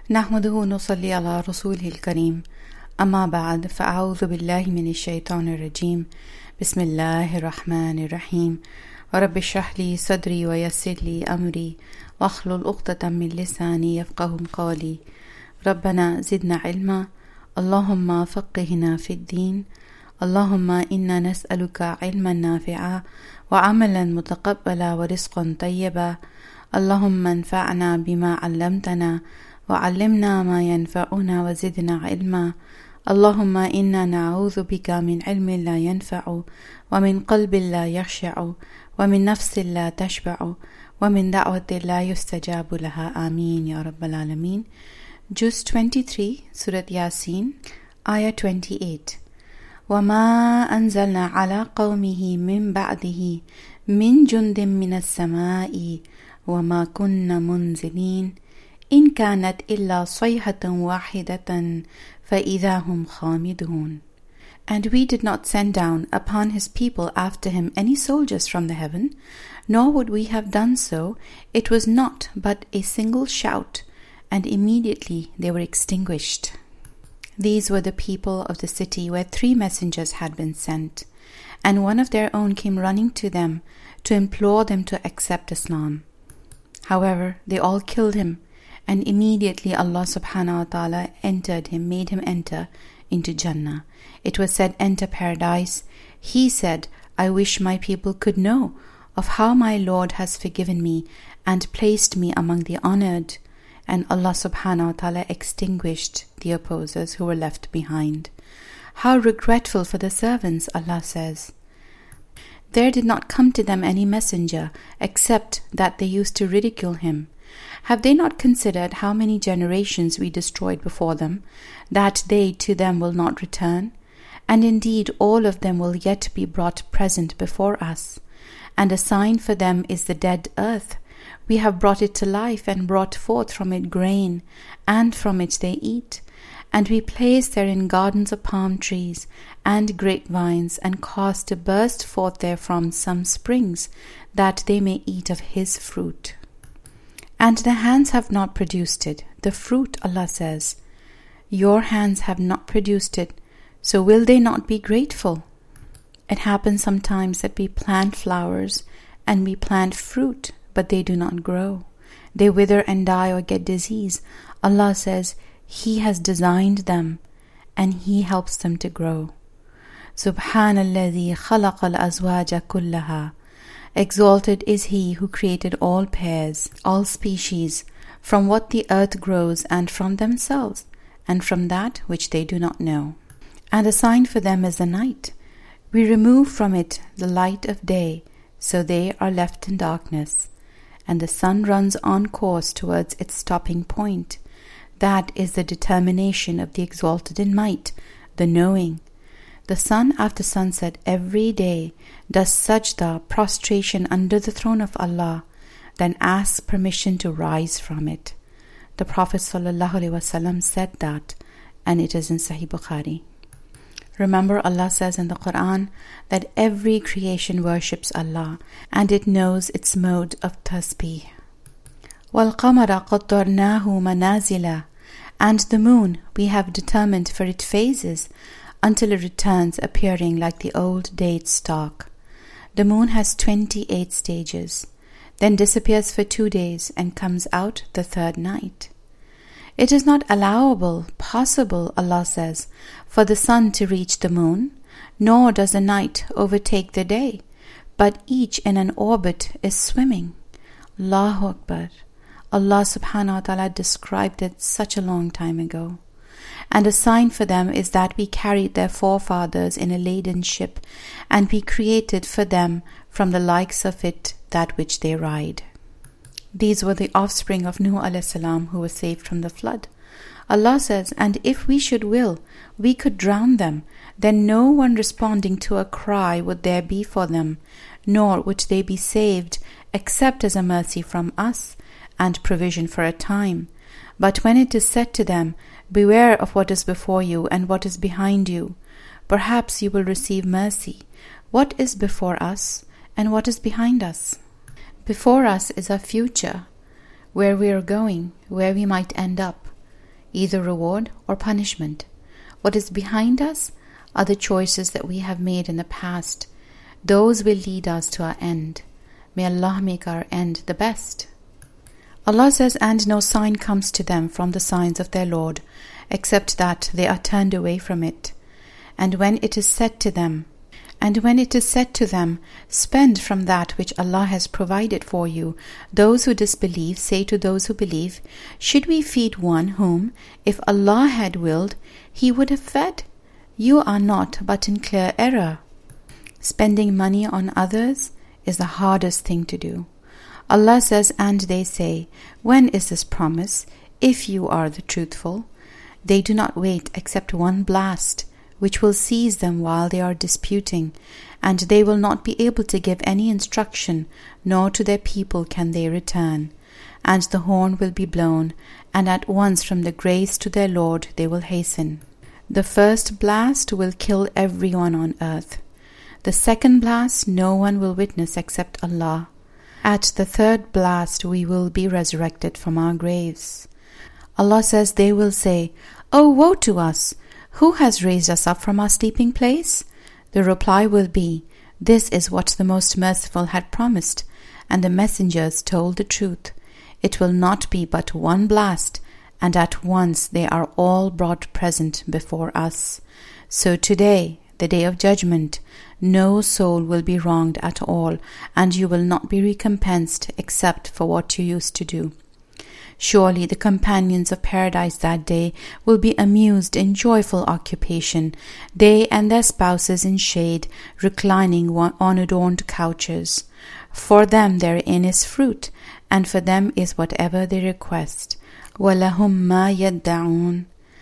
نحمده ونصلي على رسوله الكريم أما بعد فأعوذ بالله من الشيطان الرجيم بسم الله الرحمن الرحيم ورب اشرح لي صدري ويسر لي أمري واحلل عقدة من لساني يفقهوا قولي ربنا زدنا علما اللهم فقهنا في الدين اللهم إنا نسألك علما نافعا وعملا متقبلا ورزقا طيبا اللهم انفعنا بما علمتنا وعلمنا ما ينفعنا وزدنا علما اللهم إنا نعوذ بك من علم لا ينفع ومن قلب لا يخشع ومن نفس لا تشبع ومن دعوة لا يستجاب لها آمين يا رب العالمين. Juz 23 Surah Yasin Ayah 28. وما أنزلنا على قومه من بعده من جند من السماء وما كنا منزلين إن كانت إلا صيحة واحدة فإذا هم خامدون. And we did not send down upon his people after him any soldiers from the heaven, nor would we have done so. It was not but a single shout, and immediately they were extinguished. These were the people of the city where 3 messengers had been sent, and one of their own came running to them to implore them to accept Islam. However, they all killed him, and immediately Allah subhanahu wa ta'ala made him enter into Jannah. It was said, enter paradise. He said, I wish my people could know of how my Lord has forgiven me and placed me among the honored. And Allah subhanahu wa ta'ala extinguished the opposers who were left behind. How regretful for the servants, Allah says. There did not come to them any messenger except that they used to ridicule him. Have they not considered how many generations we destroyed before them, that they to them will not return? And indeed all of them will yet be brought present before us. And a sign for them is the dead earth. We have brought it to life and brought forth from it grain, and from it they eat. And we place therein gardens of palm trees and grapevines, and cause to burst forth therefrom some springs, that they may eat of his fruit. And the hands have not produced it, the fruit, Allah says. Your hands have not produced it, so will they not be grateful? It happens sometimes that we plant flowers and we plant fruit, but they do not grow. They wither and die or get disease. Allah says He has designed them and He helps them to grow. Subhanalladhi khalaqa al-azwaja kullaha. Exalted is He who created all pairs, all species, from what the earth grows and from themselves, and from that which they do not know. And a sign for them is the night. We remove from it the light of day, so they are left in darkness. And the sun runs on course towards its stopping point. That is the determination of the exalted in might, the knowing. The sun after sunset every day does sajda, prostration under the throne of Allah, then asks permission to rise from it. The Prophet ﷺ said that, and it is in Sahih Bukhari. Remember, Allah says in the Quran that every creation worships Allah, and it knows its mode of tasbih. وَالْقَمَرَ قَدَّرْنَاهُ مَنَازِلَ. And the moon we have determined for its phases, until it returns appearing like the old date stalk. The moon has 28 stages, then disappears for 2 days and comes out the 3rd night. It is not possible, Allah says, for the sun to reach the moon, nor does the night overtake the day, but each in an orbit is swimming. Allahu Akbar. Allah subhanahu wa ta'ala described it such a long time ago. And a sign for them is that we carried their forefathers in a laden ship, and we created for them from the likes of it that which they ride. These were the offspring of Nuh alayhi salam, who were saved from the flood. Allah says, and if we should will, we could drown them. Then no one responding to a cry would there be for them, nor would they be saved, except as a mercy from us, and provision for a time. But when it is said to them, beware of what is before you and what is behind you, perhaps you will receive mercy. What is before us and what is behind us? Before us is our future, where we are going, where we might end up. either reward or punishment. What is behind us are the choices that we have made in the past. Those will lead us to our end. May Allah make our end the best. Allah says, and no sign comes to them from the signs of their Lord, except that they are turned away from it. And when it is said to them, spend from that which Allah has provided for you, those who disbelieve say to those who believe, should we feed one whom, if Allah had willed, He would have fed? You are not but in clear error. Spending money on others is the hardest thing to do. Allah says, and they say, when is this promise, if you are the truthful? They do not wait except one blast, which will seize them while they are disputing, and they will not be able to give any instruction, nor to their people can they return. And the horn will be blown, and at once from the grace to their Lord they will hasten. The first blast will kill everyone on earth. The second blast no one will witness except Allah. At the third blast we will be resurrected from our graves. Allah says, they will say, oh, woe to us! Who has raised us up from our sleeping place? The reply will be, this is what the Most Merciful had promised, and the messengers told the truth. It will not be but one blast, and at once they are all brought present before us. So today, the day of judgment, no soul will be wronged at all, and you will not be recompensed except for what you used to do. Surely the companions of paradise that day will be amused in joyful occupation, they and their spouses in shade, reclining on adorned couches. For them therein is fruit, and for them is whatever they request. وَلَهُمْ مَا يَدَّعُونَ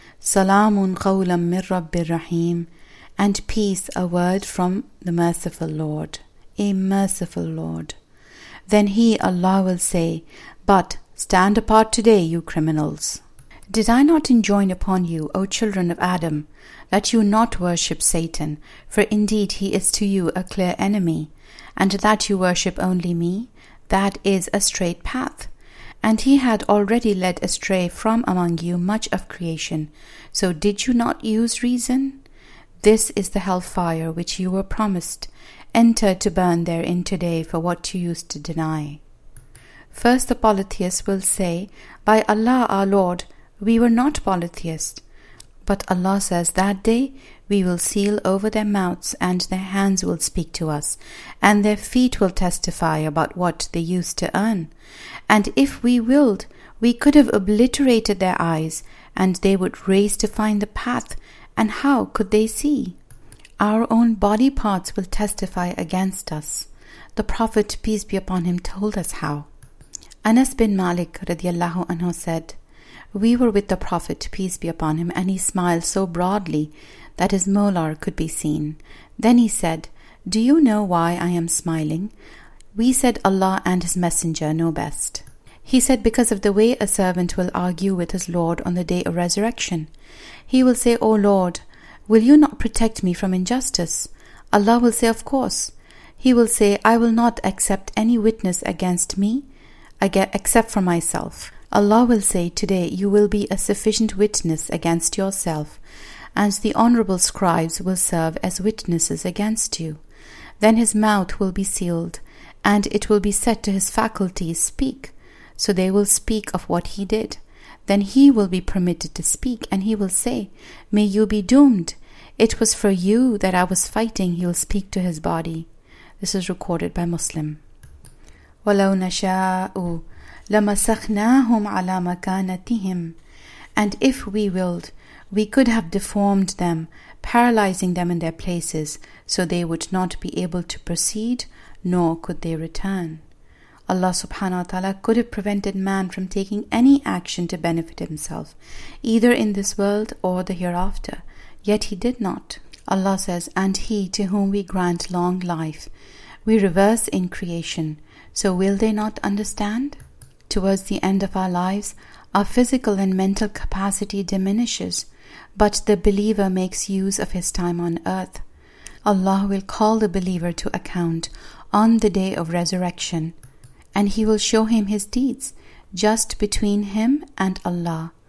سَلَامٌ قَوْلًا مِّن رَبِّ الرَّحِيمِ. And peace, a word from the merciful Lord, a merciful Lord. Then He, Allah, will say, but stand apart today, you criminals. Did I not enjoin upon you, O children of Adam, that you not worship Satan, for indeed he is to you a clear enemy, and that you worship only me? That is a straight path. And he had already led astray from among you much of creation. So did you not use reason? This is the hellfire which you were promised. Enter to burn therein today for what you used to deny. First the polytheists will say, by Allah our Lord, we were not polytheists. But Allah says, that day we will seal over their mouths, and their hands will speak to us, and their feet will testify about what they used to earn. And if we willed, we could have obliterated their eyes, and they would race to find the path, and how could they see? Our own body parts will testify against us. The Prophet, peace be upon him, told us how. Anas bin Malik radiallahu anhu said, we were with the Prophet, peace be upon him, and he smiled so broadly that his molar could be seen. Then he said, do you know why I am smiling? We said, Allah and His Messenger know best. He said, because of the way a servant will argue with his Lord on the day of resurrection. He will say, O Lord, will you not protect me from injustice? Allah will say, of course. He will say, I will not accept any witness against me, except for myself. Allah will say, today you will be a sufficient witness against yourself, and the honorable scribes will serve as witnesses against you. Then his mouth will be sealed, and it will be said to his faculties, speak. So they will speak of what he did. Then he will be permitted to speak, and he will say, may you be doomed. It was for you that I was fighting, he will speak to his body. This is recorded by Muslim. وَلَوْ نَشَاءُ لَمَسَخْنَاهُمْ عَلَى مَكَانَتِهِمْ. And if we willed, we could have deformed them, paralyzing them in their places, so they would not be able to proceed, nor could they return. Allah subhanahu wa ta'ala could have prevented man from taking any action to benefit himself, either in this world or the hereafter, yet he did not. Allah says, and he to whom we grant long life, we reverse in creation, so will they not understand? Towards the end of our lives, our physical and mental capacity diminishes, but the believer makes use of his time on earth. Allah will call the believer to account on the day of resurrection, and He will show him his deeds, just between him and Allah.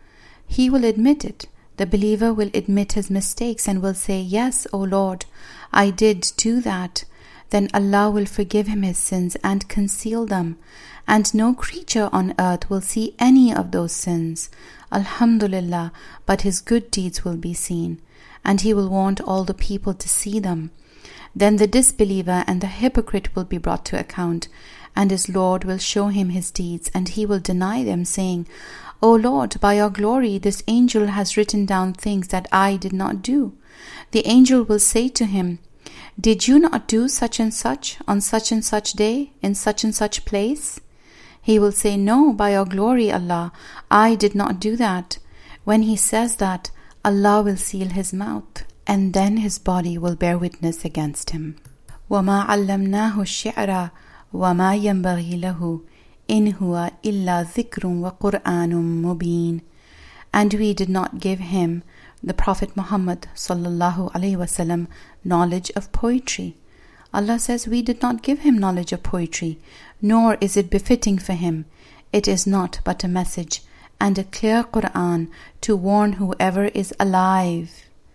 he will admit it. The believer will admit his mistakes and will say, "Yes, O Lord, I did do that." Then Allah will forgive him his sins and conceal them, and no creature on earth will see any of those sins. Alhamdulillah, but his good deeds will be seen, and he will want all the people to see them. Then the disbeliever and the hypocrite will be brought to account, and his Lord will show him his deeds, and he will deny them, saying, "O Lord, by your glory, this angel has written down things that I did not do." The angel will say to him, "Did you not do such and such on such and such day in such and such place?" He will say, "No, by your glory, Allah, I did not do that." When he says that, Allah will seal his mouth, and then his body will bear witness against him. وَمَا عَلَّمْنَاهُ الشِّعْرَ وَمَا يَنبَغِي لَهُ إِنْ هُوَ إِلَّا ذِكْرٌ وَقُرْآنٌ مُبِينٌ. And we did not give him, the Prophet Muhammad sallallahu alaihi wasallam, knowledge of poetry. Allah says we did not give him knowledge of poetry, nor is it befitting for him. It is not but a message and a clear Qur'an to warn whoever is alive.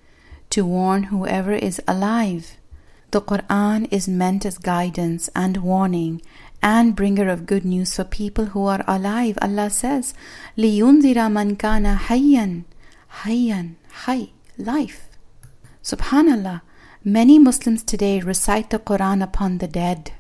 To warn whoever is alive. The Qur'an is meant as guidance and warning and bringer of good news for people who are alive. Allah says, لِيُنذِرَ مَنْ كَانَ حَيًّا. Hayyan, hay, life. Subhanallah, many Muslims today recite the Quran upon the dead.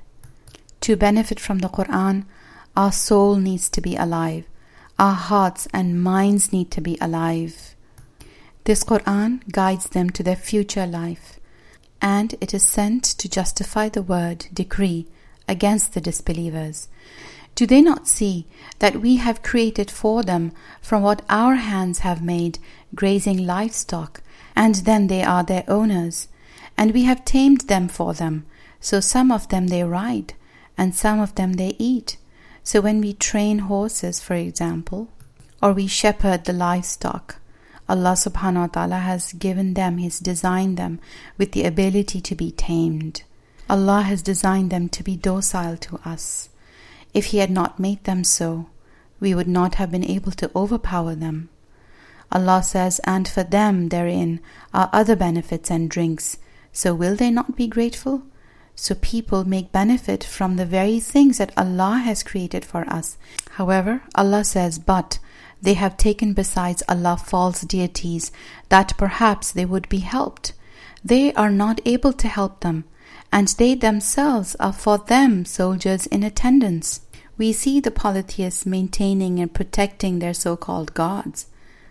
To benefit from the Quran, our soul needs to be alive. Our hearts and minds need to be alive. This Quran guides them to their future life, and it is sent to justify the word, decree, against the disbelievers. Do they not see that we have created for them from what our hands have made grazing livestock, and then they are their owners, and we have tamed them for them, so some of them they ride, and some of them they eat. So when we train horses, for example, or we shepherd the livestock, Allah subhanahu wa ta'ala has given them, He's designed them with the ability to be tamed. Allah has designed them to be docile to us. If He had not made them so, we would not have been able to overpower them. Allah says, and for them therein are other benefits and drinks. So will they not be grateful? So people make benefit from the very things that Allah has created for us. However, Allah says, but they have taken besides Allah false deities, that perhaps they would be helped. They are not able to help them, and they themselves are for them soldiers in attendance. We see the polytheists maintaining and protecting their so-called gods.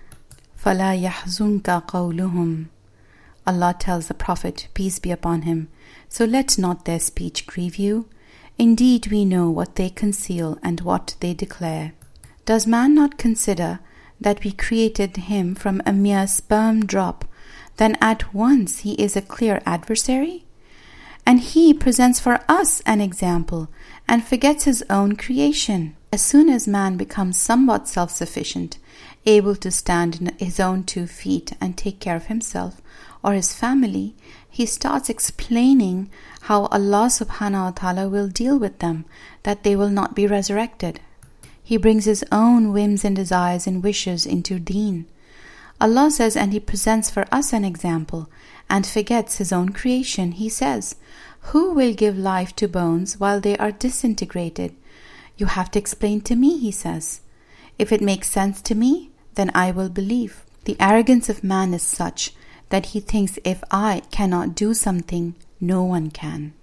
فَلَا يَحْزُنْكَ قَوْلُهُمْ. Allah tells the Prophet, peace be upon him, so let not their speech grieve you. Indeed we know what they conceal and what they declare. Does man not consider that we created him from a mere sperm drop, then at once he is a clear adversary? And he presents for us an example and forgets his own creation. As soon as man becomes somewhat self-sufficient, able to stand on his own 2 feet and take care of himself or his family, he starts explaining how Allah subhanahu wa ta'ala will deal with them, that they will not be resurrected. He brings his own whims and desires and wishes into deen. Allah says, and He presents for us an example and forgets His own creation. He says, who will give life to bones while they are disintegrated? You have to explain to me, He says. If it makes sense to me, then I will believe. The arrogance of man is such that he thinks if I cannot do something, no one can.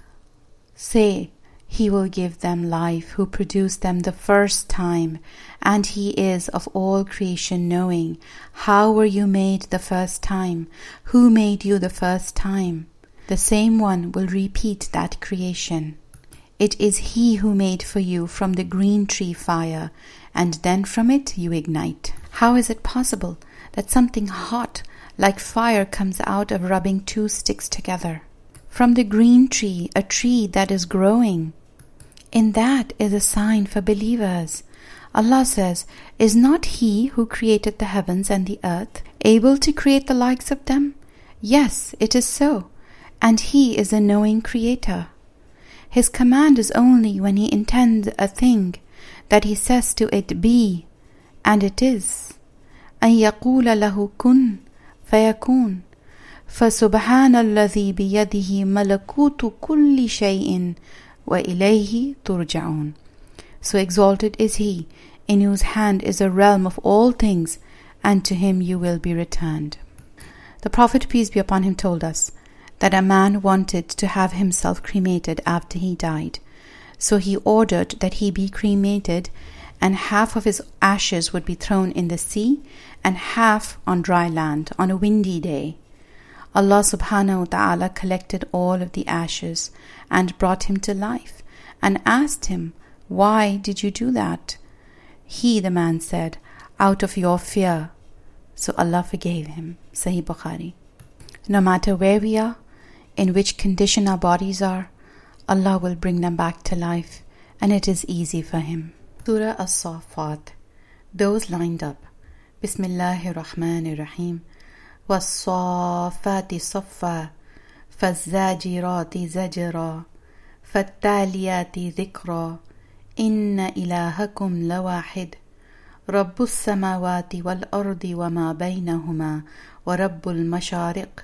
Say, He will give them life who produced them the first time, and He is of all creation knowing. How were you made the first time? Who made you the first time? The same one will repeat that creation. It is He who made for you from the green tree fire, and then from it you ignite. How is it possible that something hot like fire comes out of rubbing 2 sticks together? From the green tree, a tree that is growing. In that is a sign for believers. Allah says, is not He who created the heavens and the earth able to create the likes of them? Yes, it is so. And He is a knowing creator. His command is only when He intends a thing, that He says to it, be, and it is. أن يقول له كن فيكون فسبحان الذي بيده ملكوت كل شيء وإليه ترجعون. So exalted is He, in whose hand is the realm of all things, and to Him you will be returned. The Prophet, peace be upon him, told us that a man wanted to have himself cremated after he died. So he ordered that he be cremated, and half of his ashes would be thrown in the sea and half on dry land on a windy day. Allah subhanahu wa ta'ala collected all of the ashes and brought him to life and asked him, "Why did you do that?" He, the man, said, "Out of your fear." So Allah forgave him. Sahih Bukhari. No matter where we are, in which condition our bodies are, Allah will bring them back to life, and it is easy for Him. Surah As-Saffat. Those lined up. Bismillahir Rahmanir Rahim. Was-Saffati Saffa. Faz-Zajirati Zajra. Fattaliyati Dhikra. Inna ilahakum lawahid. Rabbus samawati wal ardi wa ma baynahuma wa rabbul mashariq.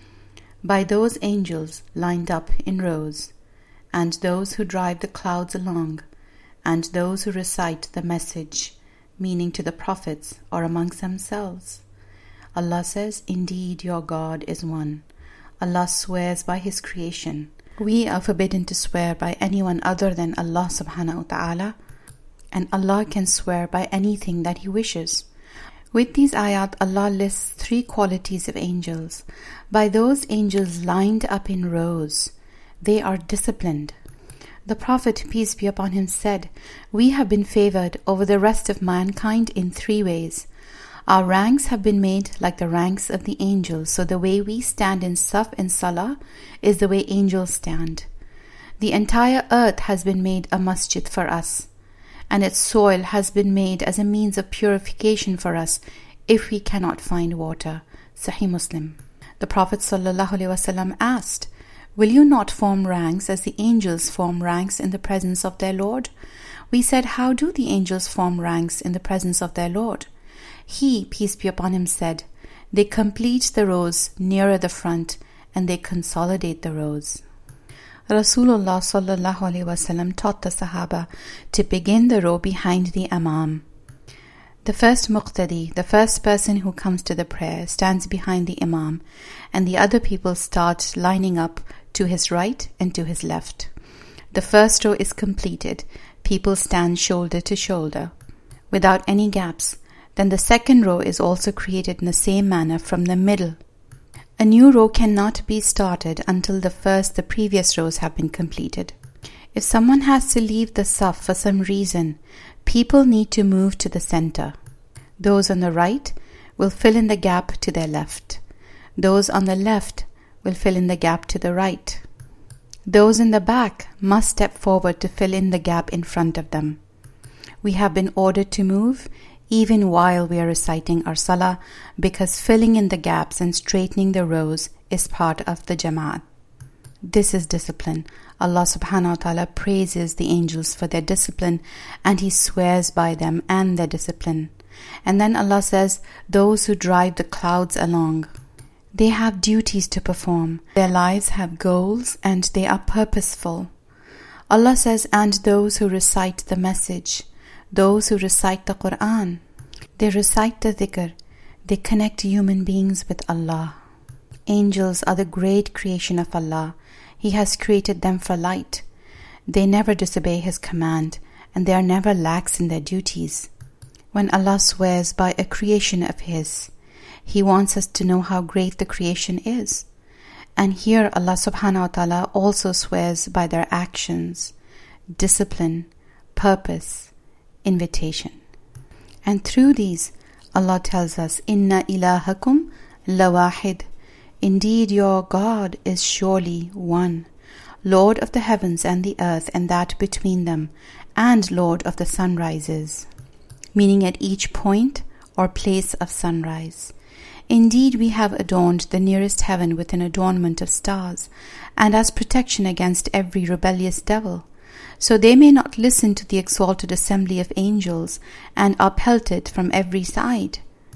By those angels lined up in rows, and those who drive the clouds along, and those who recite the message, meaning to the prophets or amongst themselves. Allah says, "Indeed your God is one." Allah swears by His creation. We are forbidden to swear by anyone other than Allah subhanahu wa ta'ala, and Allah can swear by anything that He wishes. With these ayat, Allah lists 3 qualities of angels. By those angels lined up in rows, they are disciplined. The Prophet, peace be upon him, said, "We have been favored over the rest of mankind in 3 ways. Our ranks have been made like the ranks of the angels, so the way we stand in saf in salah is the way angels stand. The entire earth has been made a masjid for us, and its soil has been made as a means of purification for us if we cannot find water." Sahih Muslim. The Prophet ﷺ asked, "Will you not form ranks as the angels form ranks in the presence of their Lord?" We said, "How do the angels form ranks in the presence of their Lord?" He, peace be upon him, said, "They complete the rows nearer the front and they consolidate the rows." Rasulullah ﷺ taught the Sahaba to begin the row behind the Imam. The first muqtadi, the first person who comes to the prayer, stands behind the Imam, and the other people start lining up to his right and to his left. The first row is completed. People stand shoulder to shoulder, without any gaps. Then the second row is also created in the same manner from the middle. A new row cannot be started until the previous rows have been completed. If someone has to leave the saf for some reason, people need to move to the center. Those on the right will fill in the gap to their left. Those on the left will fill in the gap to the right. Those in the back must step forward to fill in the gap in front of them. We have been ordered to move even while we are reciting our salah, because filling in the gaps and straightening the rows is part of the Jama'at. This is discipline. Allah subhanahu wa ta'ala praises the angels for their discipline, and He swears by them and their discipline. And then Allah says, those who drive the clouds along, they have duties to perform. Their lives have goals and they are purposeful. Allah says, and those who recite the message, those who recite the Quran, they recite the dhikr, they connect human beings with Allah. Angels are the great creation of Allah. He has created them for light. They never disobey His command, and they are never lax in their duties. When Allah swears by a creation of His, He wants us to know how great the creation is. And here Allah subhanahu wa ta'ala also swears by their actions, discipline, purpose, invitation. And through these, Allah tells us, Inna ilahakum lawahid. Indeed your God is surely one, Lord of the heavens and the earth and that between them, and Lord of the sunrises, meaning at each point or place of sunrise. Indeed we have adorned the nearest heaven with an adornment of stars, and as protection against every rebellious devil, so they may not listen to the exalted assembly of angels and are pelted from every side.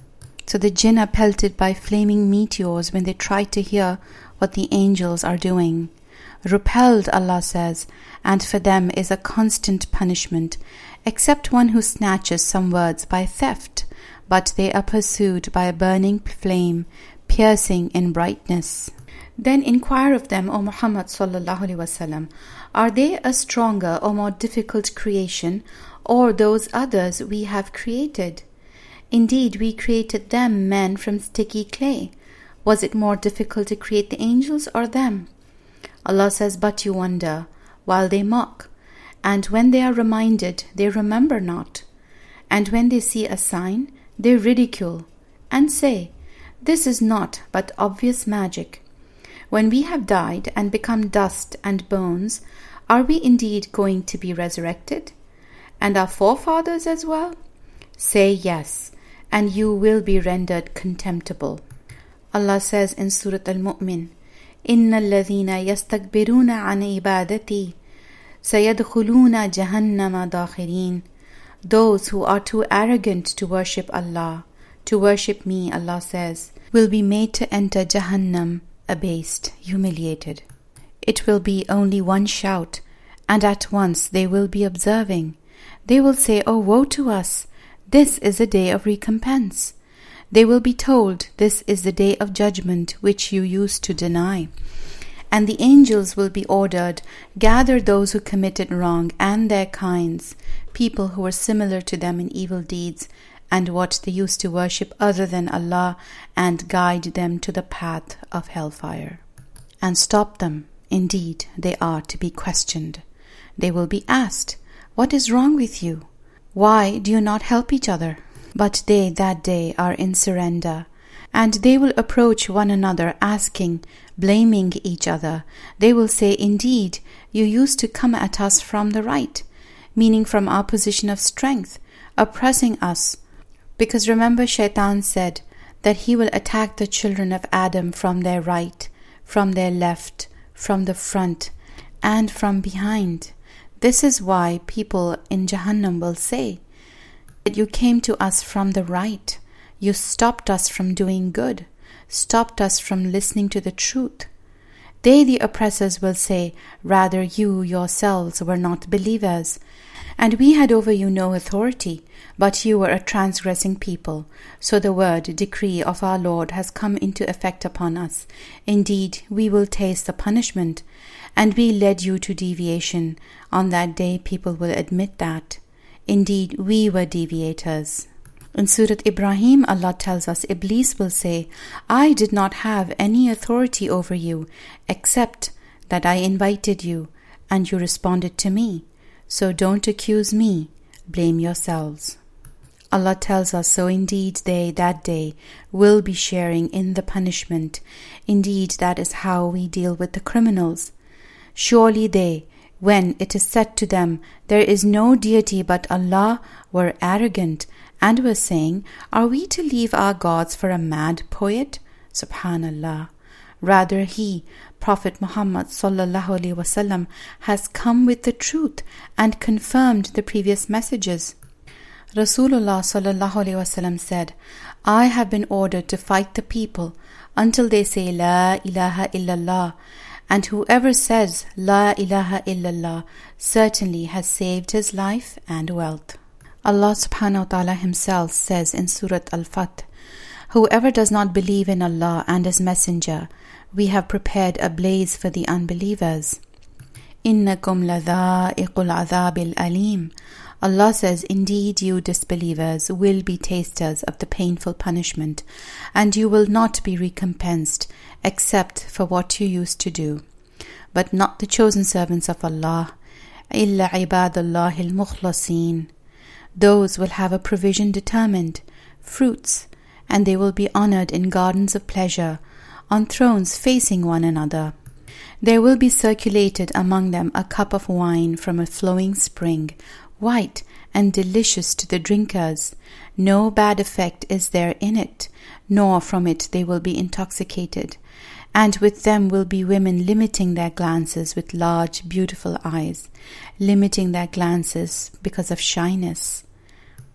So the jinn are pelted by flaming meteors when they try to hear what the angels are doing. Repelled, Allah says, and for them is a constant punishment, except one who snatches some words by theft, but they are pursued by a burning flame, piercing in brightness. Then inquire of them, O Muhammad sallallahu alaihi wasallam, are they a stronger or more difficult creation, or those others we have created? Indeed, we created them, men, from sticky clay. Was it more difficult to create the angels or them? Allah says, but you wonder, while they mock. And when they are reminded, they remember not. And when they see a sign, they ridicule, and say, this is not but obvious magic. When we have died and become dust and bones, are we indeed going to be resurrected? And our forefathers as well? Say yes, and you will be rendered contemptible. Allah says in Surah Al-Mu'min, إِنَّ الَّذِينَ يَسْتَكْبِرُونَ عَنْ عِبَادَتِي سَيَدْخُلُونَ جَهَنَّمَ دَاخِرِينَ. Those who are too arrogant to worship Allah, to worship me, Allah says, will be made to enter Jahannam, abased, humiliated. It will be only one shout, and at once they will be observing. They will say, oh, woe to us! This is a day of recompense. They will be told, this is the day of judgment which you used to deny. And the angels will be ordered, gather those who committed wrong and their kinds, people who were similar to them in evil deeds, and what they used to worship other than Allah, and guide them to the path of hellfire. And stop them. Indeed, they are to be questioned. They will be asked, what is wrong with you? Why do you not help each other? But they that day are in surrender, and they will approach one another asking, blaming each other. They will say, indeed, you used to come at us from the right, meaning from our position of strength, oppressing us. Because remember, Shaitan said that he will attack the children of Adam from their right, from their left, from the front, and from behind. This is why people in Jahannam will say that you came to us from the right. You stopped us from doing good, stopped us from listening to the truth. They, the oppressors, will say, rather you yourselves were not believers, and we had over you no authority, but you were a transgressing people. So the word, decree of our Lord has come into effect upon us. Indeed, we will taste the punishment, and we led you to deviation. On that day people will admit that. Indeed, we were deviators. In Surah Ibrahim, Allah tells us, Iblis will say, I did not have any authority over you, except that I invited you, and you responded to me. So don't accuse me, blame yourselves. Allah tells us, so indeed they, that day, will be sharing in the punishment. Indeed, that is how we deal with the criminals. Surely they, when it is said to them, there is no deity but Allah, were arrogant, and were saying, are we to leave our gods for a mad poet? Subhanallah. Rather he, Prophet Muhammad sallallahu alaihi wasallam, has come with the truth and confirmed the previous messages. Rasulullah sallallahu alaihi wasallam said, I have been ordered to fight the people until they say La ilaha illallah, and whoever says La ilaha illallah certainly has saved his life and wealth. Allah subhanahu wa ta'ala himself says in Surah Al-Fath, whoever does not believe in Allah and His Messenger, we have prepared a blaze for the unbelievers. إِنَّكُمْ لَذَائِقُ الْعَذَابِ الْأَلِيمِ. Allah says, indeed you disbelievers will be tasters of the painful punishment, and you will not be recompensed except for what you used to do. But not the chosen servants of Allah, إِلَّا عِبَادَ اللَّهِ الْمُخْلَصِينَ. Those will have a provision determined, fruits, and they will be honored in gardens of pleasure, on thrones facing one another. There will be circulated among them a cup of wine from a flowing spring, white and delicious to the drinkers. No bad effect is there in it, nor from it they will be intoxicated. And with them will be women limiting their glances with large, beautiful eyes, limiting their glances because of shyness.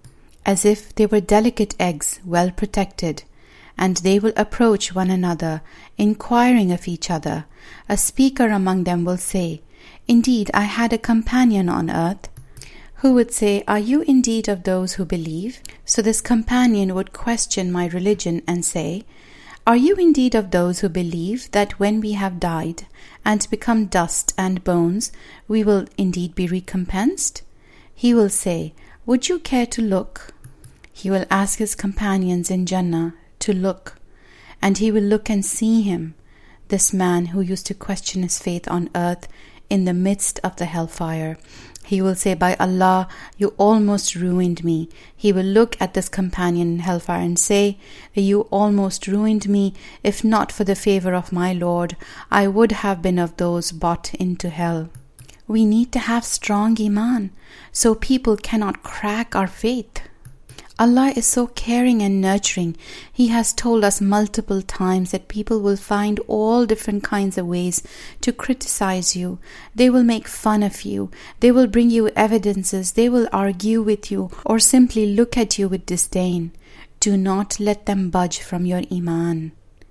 as if they were delicate eggs well protected, and they will approach one another, inquiring of each other. A speaker among them will say, "Indeed, I had a companion on earth," who would say, "Are you indeed of those who believe?" So this companion would question my religion and say, "Are you indeed of those who believe that when we have died and become dust and bones, we will indeed be recompensed?" He will say, "Would you care to look?" He will ask his companions in Jannah to look, and he will look and see him, this man who used to question his faith on earth, in the midst of the hellfire. He will say, "By Allah, you almost ruined me." He will look at this companion in hellfire and say, "You almost ruined me. If not for the favor of my Lord, I would have been of those brought into hell." We need to have strong iman, so people cannot crack our faith. Allah is so caring and nurturing. He has told us multiple times that people will find all different kinds of ways to criticize you. They will make fun of you. They will bring you evidences. They will argue with you or simply look at you with disdain. Do not let them budge from your iman.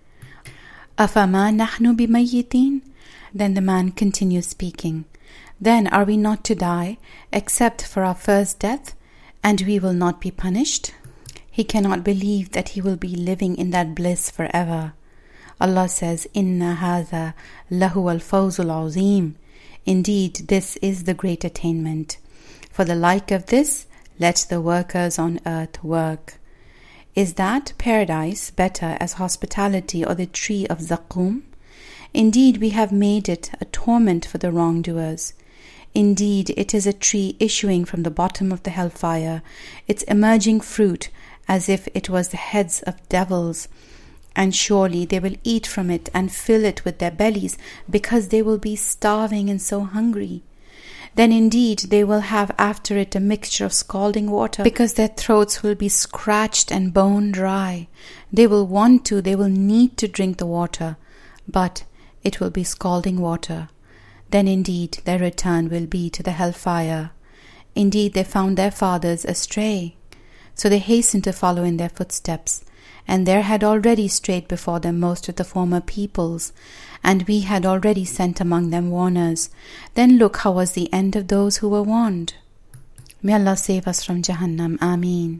أَفَمَا نَحْنُ بِمَيِّتِينَ. Then the man continues speaking. Then are we not to die, except for our first death? And we will not be punished? He cannot believe that he will be living in that bliss forever. Allah says, "Inna hadha lahu al-fawzul azim." Indeed, this is the great attainment. For the like of this, let the workers on earth work. Is that paradise better as hospitality or the tree of Zaqum? Indeed, we have made it a torment for the wrongdoers. Indeed, it is a tree issuing from the bottom of the hellfire, its emerging fruit as if it was the heads of devils. And surely they will eat from it and fill it with their bellies, because they will be starving and so hungry. Then indeed they will have after it a mixture of scalding water, because their throats will be scratched and bone dry. They will need to drink the water, but it will be scalding water. Then indeed their return will be to the hellfire. Indeed they found their fathers astray, so they hastened to follow in their footsteps. And there had already strayed before them most of the former peoples, and we had already sent among them warners. Then look how was the end of those who were warned. May Allah save us from Jahannam. Ameen.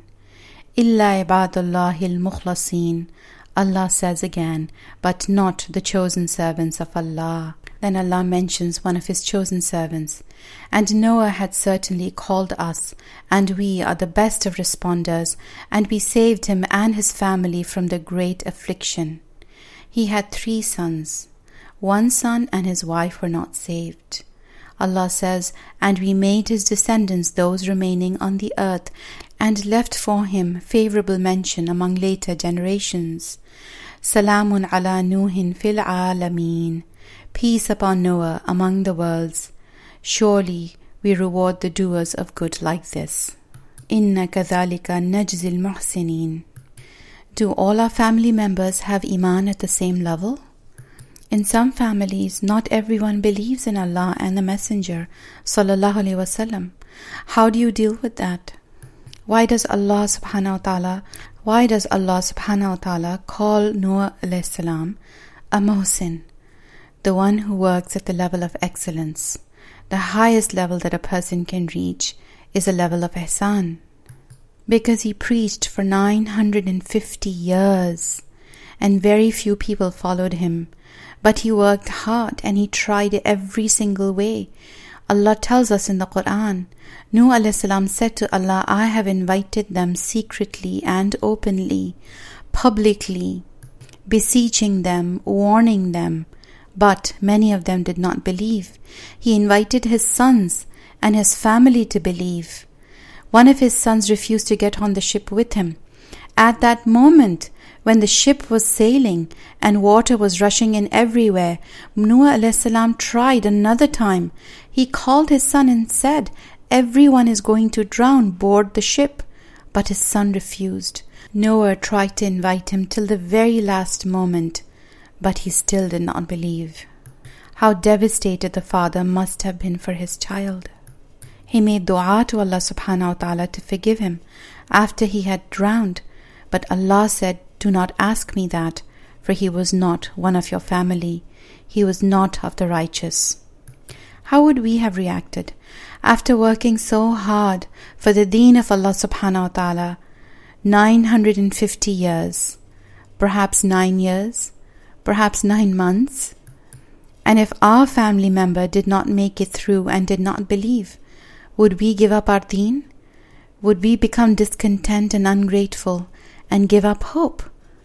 Illa ibadullahi al-mukhlasin. Allah says again, but not the chosen servants of Allah. Then Allah mentions one of His chosen servants. And Noah had certainly called us, and we are the best of responders, and we saved him and his family from the great affliction. He had 3 sons. 1 son and his wife were not saved. Allah says, and we made his descendants those remaining on the earth, and left for him favorable mention among later generations. Salamun ala Nuhin fil alameen. Peace upon Noah among the worlds. Surely we reward the doers of good like this. Inna kadhalika najzil muhsinin. Do all our family members have iman at the same level? In some families, not everyone believes in Allah and the Messenger, sallallahu alaihi wasallam. How do you deal with that? Why does Allah subhanahu wa ta'ala call Noah alayhi salam a muhsin, the one who works at the level of excellence? The highest level that a person can reach is a level of ihsan. Because he preached for 950 years, and very few people followed him. But he worked hard and he tried every single way. Allah tells us in the Quran, Nuh alayhi salam said to Allah, I have invited them secretly and openly, publicly, beseeching them, warning them. But many of them did not believe. He invited his sons and his family to believe. One of his sons refused to get on the ship with him. At that moment, when the ship was sailing and water was rushing in everywhere, Nuh alayhi salam tried another time. He called his son and said, everyone is going to drown, board the ship. But his son refused. Noah tried to invite him till the very last moment, but he still did not believe. How devastated the father must have been for his child. He made dua to Allah subhanahu wa ta'ala to forgive him, after he had drowned. But Allah said, "Do not ask me that, for he was not one of your family. He was not of the righteous." How would we have reacted after working so hard for the deen of Allah subhanahu wa ta'ala? 950 years, perhaps 9 years, perhaps 9 months. And if our family member did not make it through and did not believe, would we give up our deen? Would we become discontent and ungrateful and give up hope?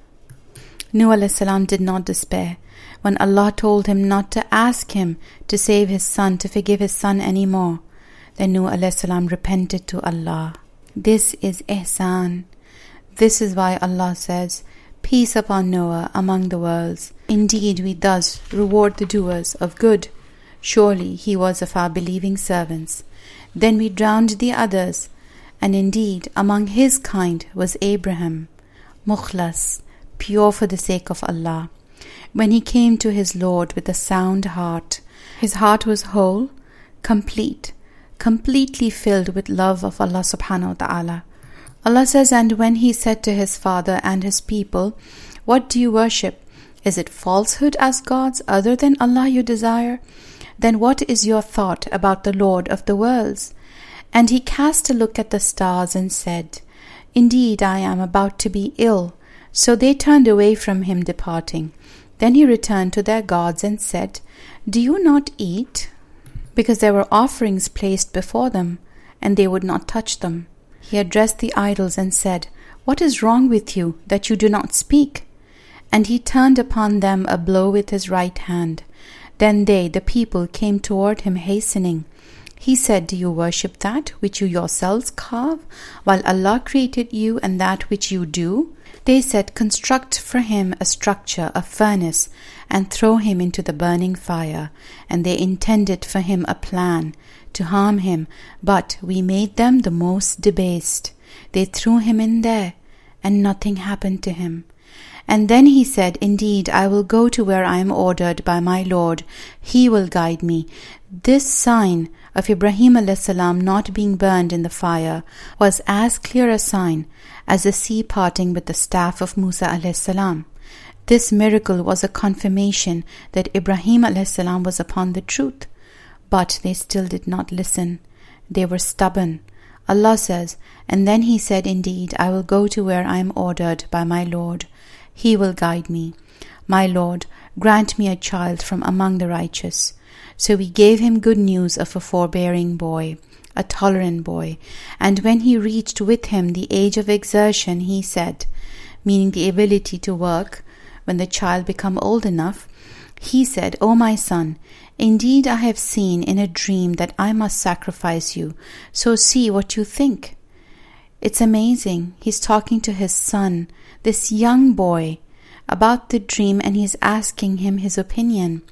Nuh alayhi salam did not despair when Allah told him not to ask him to save his son, to forgive his son anymore. Then Nuh alayhi salam repented to Allah. This is ihsan. This is why Allah says, "Peace upon Noah among the worlds. Indeed, we thus reward the doers of good. Surely he was of our believing servants. Then we drowned the others, and indeed among his kind was Abraham, mukhlas, pure for the sake of Allah. When he came to his Lord with a sound heart, his heart was whole, complete, completely filled with love of Allah subhanahu wa ta'ala." Allah says, "And when he said to his father and his people, 'What do you worship? Is it falsehood as gods other than Allah you desire? Then what is your thought about the Lord of the worlds?' And he cast a look at the stars and said, 'Indeed, I am about to be ill.' So they turned away from him, departing. Then he returned to their gods and said, 'Do you not eat?' Because there were offerings placed before them, and they would not touch them. He addressed the idols and said, 'What is wrong with you, that you do not speak?' And he turned upon them a blow with his right hand. Then they, the people, came toward him hastening. He said, 'Do you worship that which you yourselves carve, while Allah created you and that which you do?' They said, 'Construct for him a structure, a furnace, and throw him into the burning fire.' And they intended for him a plan to harm him, but we made them the most debased. They threw him in there, and nothing happened to him. And then he said, 'Indeed, I will go to where I am ordered by my Lord. He will guide me.' This sign of Ibrahim alayhi salam not being burned in the fire was as clear a sign as the sea parting with the staff of Musa alayhi salam. This miracle was a confirmation that Ibrahim alayhi salam was upon the truth. But they still did not listen. They were stubborn. Allah says, "And then he said, 'Indeed, I will go to where I am ordered by my Lord. He will guide me. My Lord, grant me a child from among the righteous.' So we gave him good news of a forbearing boy, a tolerant boy. And when he reached with him the age of exertion, he said," meaning the ability to work, when the child became old enough, he said, "O my son, indeed I have seen in a dream that I must sacrifice you, so see what you think." It's amazing. He's talking to his son, this young boy, about the dream, and he's asking him his opinion.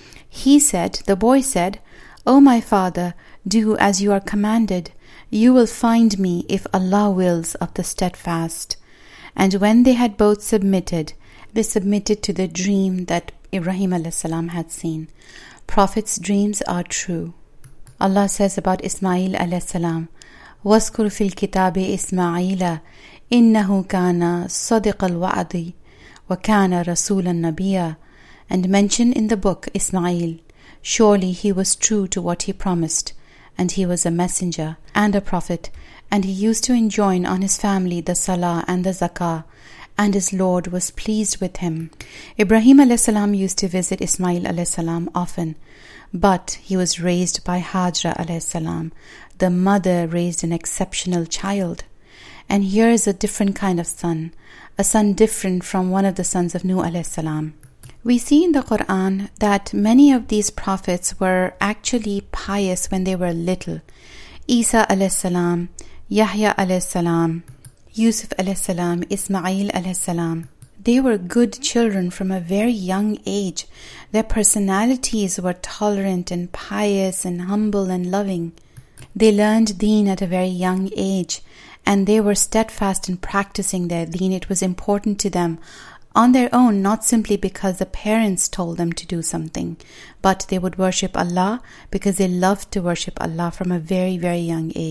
The boy said, "O my father, do as you are commanded. You will find me, if Allah wills, of the steadfast." And when they had both submitted, they submitted to the dream that Ibrahim alayhi salam had seen. Prophets' dreams are true. Allah says about Ismail alayhi salam, وَاذْكُرْ فِي الْكِتَابِ إِسْمَاعِيلَ إِنَّهُ كَانَ صَدِقَ الْوَعْدِ وَكَانَ رَسُولًا نَبِيًّا. And mention in the book Ismail, surely he was true to what he promised, and he was a messenger and a prophet, and he used to enjoin on his family the salah and the zakah, and his Lord was pleased with him. Ibrahim alayhi salam used to visit Ismail alayhi salam often, but he was raised by Hajra alayhi salam. The mother raised an exceptional child. And here is a different kind of son, a son different from one of the sons of Nuh alayhi salam. We see in the Quran that many of these prophets were actually pious when they were little. Isa alayhi salam, Yahya alayhi salam, Yusuf alayhi salam, Ismail alayhi salam. They were good children from a very young age. Their personalities were tolerant and pious and humble and loving. They learned deen at a very young age, and they were steadfast in practicing their deen. It was important to them on their own, not simply because the parents told them to do something, but they would worship Allah because they loved to worship Allah from a very, very young age.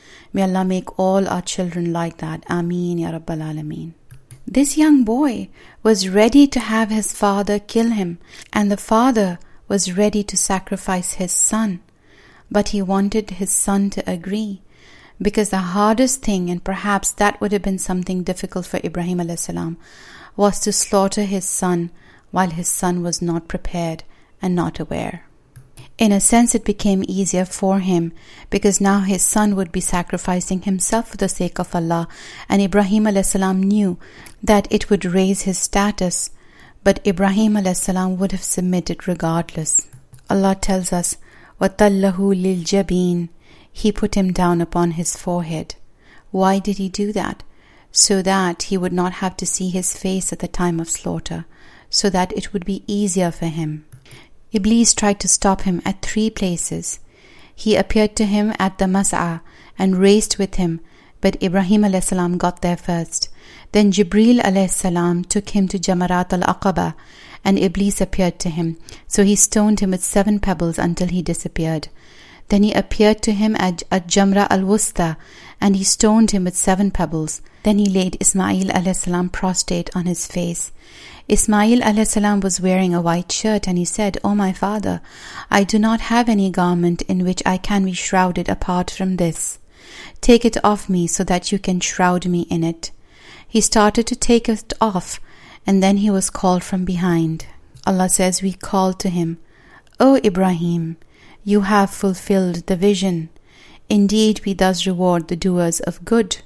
May Allah make all our children like that. Ameen Ya Rabbal Alameen. This young boy was ready to have his father kill him, and the father was ready to sacrifice his son. But he wanted his son to agree, because the hardest thing, and perhaps that would have been something difficult for Ibrahim a.s., was to slaughter his son while his son was not prepared and not aware. In a sense, it became easier for him, because now his son would be sacrificing himself for the sake of Allah, and Ibrahim a.s. knew that it would raise his status, but Ibrahim a.s. would have submitted regardless. Allah tells us, وَطَلَّهُ لِلْجَبِينَ, He put him down upon his forehead. Why did he do that? So that he would not have to see his face at the time of slaughter, so that it would be easier for him. Iblis tried to stop him at 3 places. He appeared to him at the Mas'a and raced with him, but Ibrahim a.s. got there first. Then Jibreel a.s. took him to Jamarat al-Aqaba, and Iblis appeared to him. So he stoned him with 7 pebbles until he disappeared. Then he appeared to him at Jamra al-Wusta, and he stoned him with 7 pebbles. Then he laid Ismail a.s. prostrate on his face. Ismail a.s. was wearing a white shirt, and he said, "O my father, I do not have any garment in which I can be shrouded apart from this. Take it off me so that you can shroud me in it." He started to take it off, and then he was called from behind. Allah says, we called to him, "O Ibrahim, you have fulfilled the vision. Indeed, we thus reward the doers of good."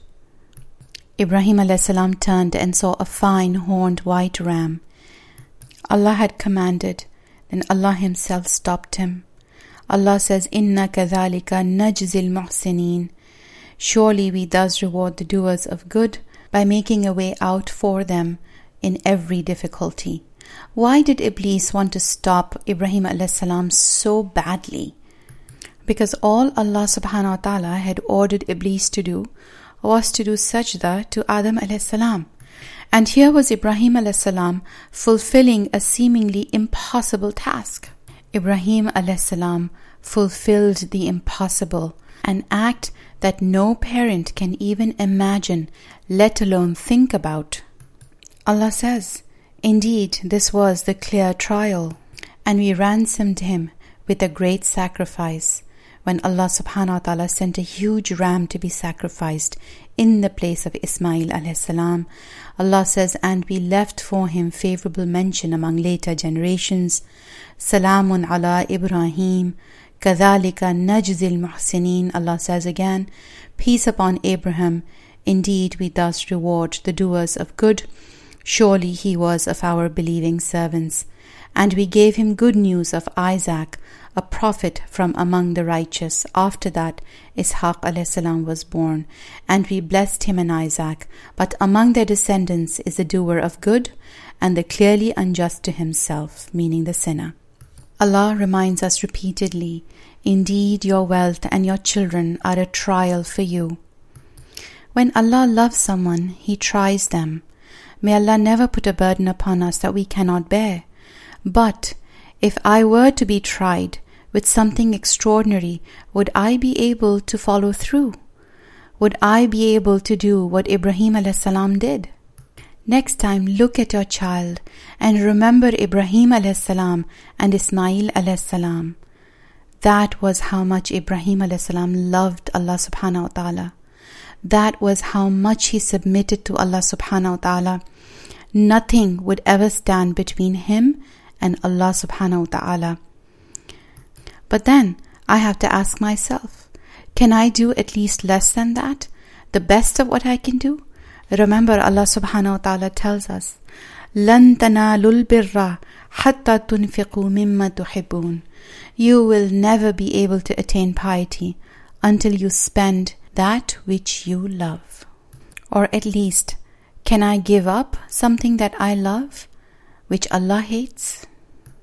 Ibrahim a.s. turned and saw a fine horned white ram. Allah had commanded, then Allah Himself stopped him. Allah says, "Inna kadhalika najzil muhsinin." Surely we thus reward the doers of good by making a way out for them in every difficulty. Why did Iblis want to stop Ibrahim a.s. so badly? Because all Allah subhanahu wa ta'ala had ordered Iblis to do was to do sajda to Adam a.s. And here was Ibrahim a.s. fulfilling a seemingly impossible task. Ibrahim a.s. fulfilled the impossible, an act that no parent can even imagine, let alone think about. Allah says, "Indeed, this was the clear trial, and we ransomed him with a great sacrifice." When Allah subhanahu wa ta'ala sent a huge ram to be sacrificed in the place of Ismail a.s., Allah says, "And we left for him favorable mention among later generations. Salamun ala Ibrahim, kadhalika najzil muhsinin." Allah says again, "Peace upon Abraham. Indeed, we thus reward the doers of good. Surely he was of our believing servants. And we gave him good news of Isaac, a prophet from among the righteous. After that, Ishaq a.s. was born, and we blessed him and Isaac. But among their descendants is the doer of good, and the clearly unjust to himself," meaning the sinner. Allah reminds us repeatedly, "Indeed, your wealth and your children are a trial for you." When Allah loves someone, He tries them. May Allah never put a burden upon us that we cannot bear. But if I were to be tried with something extraordinary, would I be able to follow through? Would I be able to do what Ibrahim a.s. did? Next time, look at your child and remember Ibrahim a.s. and Ismail a.s. That was how much Ibrahim a.s. loved Allah subhanahu wa ta'ala. That was how much he submitted to Allah subhanahu wa ta'ala. Nothing would ever stand between him and Allah subhanahu wa ta'ala. But then I have to ask myself, can I do at least less than that? The best of what I can do? Remember, Allah subhanahu wa ta'ala tells us, لَن تَنَالُوا الْبِرَّ حَتَّى تُنْفِقُوا مِمَّا تُحِبُّونَ. You will never be able to attain piety until you spend that which you love. Or at least, can I give up something that I love, which Allah hates?